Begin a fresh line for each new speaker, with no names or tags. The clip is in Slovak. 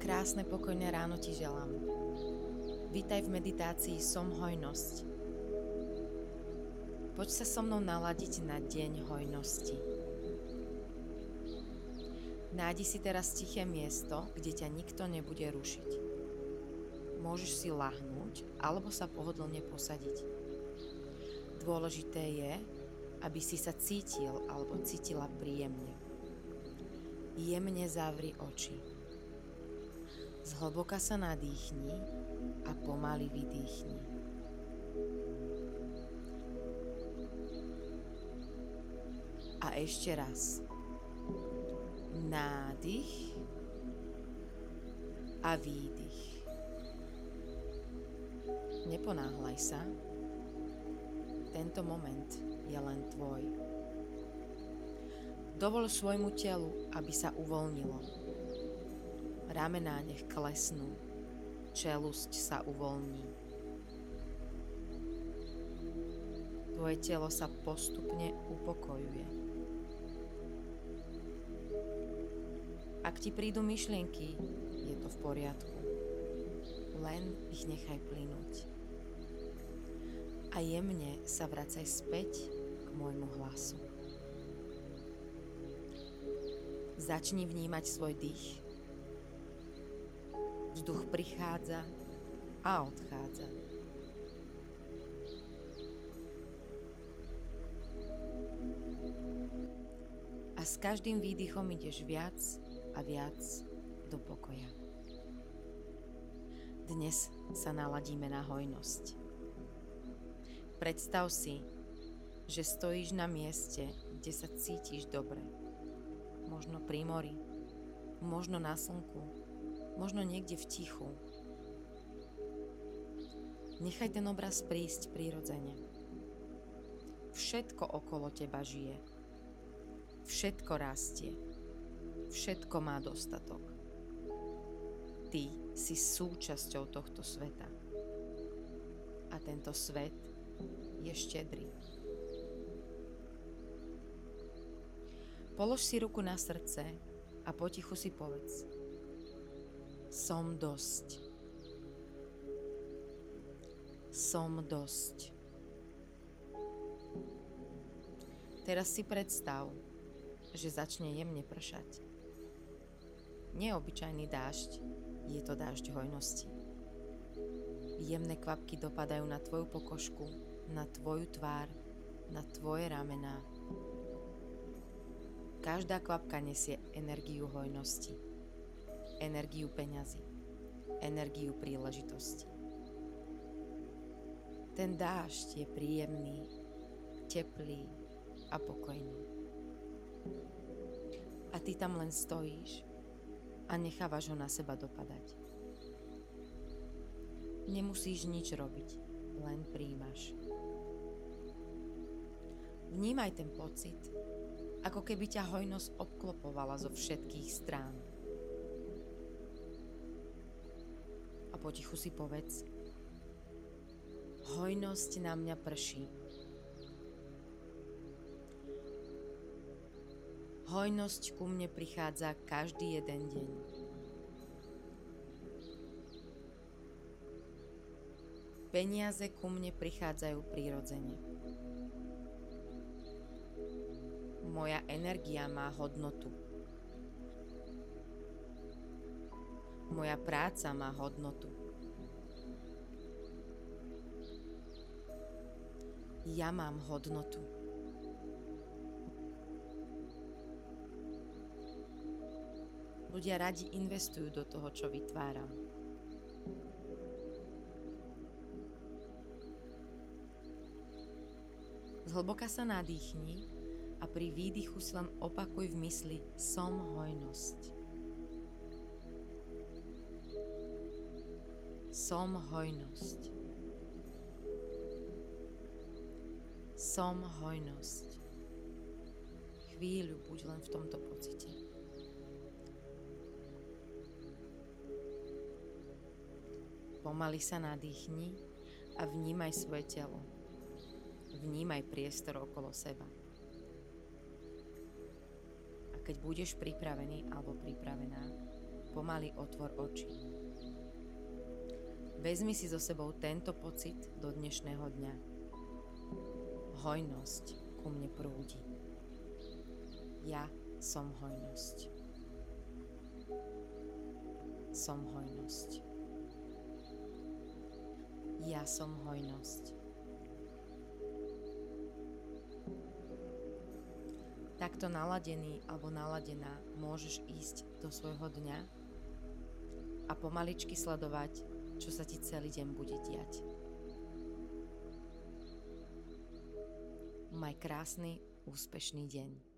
Krásne pokojné ráno ti želám. Vítaj v meditácii Som hojnosť. Poď sa so mnou naladiť na deň hojnosti. Nájdi si teraz tiché miesto, kde ťa nikto nebude rušiť. Môžeš si lahnúť alebo sa pohodlne posadiť. Dôležité je, aby si sa cítil alebo cítila príjemne. Jemne zavri oči. Zhlboka sa nadýchni a pomaly vydýchni. A ešte raz. Nádych a výdych. Neponáhľaj sa. Tento moment je len tvoj. Dovol svojmu telu, aby sa uvoľnilo. Ramená nech klesnú, čelusť sa uvoľní. Tvoje telo sa postupne upokojuje. Ak ti prídu myšlienky, je to v poriadku. Len ich nechaj plynúť. A jemne sa vracaj späť k môjmu hlasu. Začni vnímať svoj dých. Vzduch prichádza a odchádza. A s každým výdychom ideš viac a viac do pokoja. Dnes sa naladíme na hojnosť. Predstav si, že stojíš na mieste, kde sa cítiš dobre. Možno pri mori, možno na slnku, možno niekde v tichu. Nechaj ten obraz prísť prirodzene. Všetko okolo teba žije. Všetko rastie. Všetko má dostatok. Ty si súčasťou tohto sveta. A tento svet je štedrý. Polož si ruku na srdce a potichu si povedz: Som dosť. Som dosť. Teraz si predstav, že začne jemne pršať. Neobyčajný dážď, je to dážď hojnosti. Jemné kvapky dopadajú na tvoju pokožku, na tvoju tvár, na tvoje ramená. Každá kvapka nesie energiu hojnosti. Energiu peňazí, energiu príležitosti. Ten dážď je príjemný, teplý a pokojný. A ty tam len stojíš a nechávaš ho na seba dopadať. Nemusíš nič robiť, len prijímaš. Vnímaj ten pocit, ako keby ťa hojnosť obklopovala zo všetkých strán. A potichu si povedz: Hojnosť na mňa prší. Hojnosť ku mne prichádza každý jeden deň. Peniaze ku mne prichádzajú prirodzene. Moja energia má hodnotu. Moja práca má hodnotu. Ja mám hodnotu. Ľudia radi investujú do toho, čo vytváram. Zhlboka sa nadýchni a pri výdychu si len opakuj v mysli: Som hojnosť. Som hojnosť. Som hojnosť. Chvíľu buď len v tomto pocite. Pomaly sa nadýchni a vnímaj svoje telo. Vnímaj priestor okolo seba. A keď budeš pripravený alebo pripravená, pomaly otvor oči. Vezmi si so sebou tento pocit do dnešného dňa. Hojnosť ku mne prúdi. Ja som hojnosť. Som hojnosť. Ja som hojnosť. Takto naladený alebo naladená môžeš ísť do svojho dňa a pomaličky sledovať, čo sa ti celý deň bude diať. Maj krásny, úspešný deň.